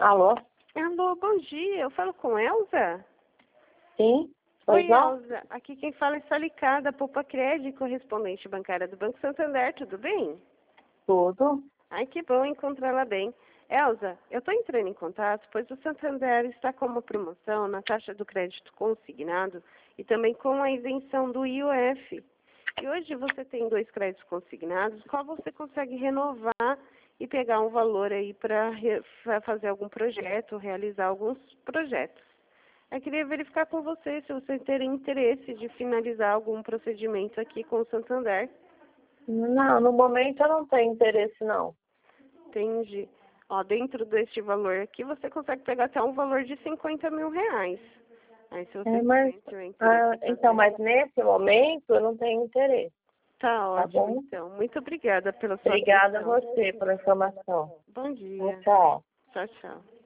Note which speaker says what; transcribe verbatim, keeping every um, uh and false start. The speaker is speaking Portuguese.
Speaker 1: Alô?
Speaker 2: Alô, bom dia. Eu falo com Elza?
Speaker 1: Sim?
Speaker 2: Oi,
Speaker 1: Pois não?
Speaker 2: Elza. Aqui quem fala é Salicá, da Poupa Crédito, correspondente bancária do Banco Santander. Tudo bem?
Speaker 1: Tudo.
Speaker 2: Ai, que bom encontrá-la bem. Elza, eu estou entrando em contato, pois o Santander está com uma promoção na taxa do crédito consignado e também com a isenção do I O F. E hoje você tem dois créditos consignados, qual você consegue renovar e pegar um valor aí para fazer algum projeto, realizar alguns projetos. Eu queria verificar com você se você teria interesse de finalizar algum procedimento aqui com o Santander.
Speaker 1: Não, no momento eu não tenho interesse, não.
Speaker 2: Entendi. Ó, dentro deste valor aqui, você consegue pegar até um valor de cinquenta mil reais. Aí, se você
Speaker 1: É, mas,
Speaker 2: tiver interesse
Speaker 1: ah,
Speaker 2: em
Speaker 1: então,
Speaker 2: fazer.
Speaker 1: mas nesse momento eu não tenho interesse,
Speaker 2: Tá
Speaker 1: tá
Speaker 2: ótimo,
Speaker 1: bom?
Speaker 2: então. Muito obrigada pela sua
Speaker 1: Obrigada a
Speaker 2: atenção.
Speaker 1: você pela informação.
Speaker 2: Bom dia.
Speaker 1: Tchau.
Speaker 2: Tchau, tchau.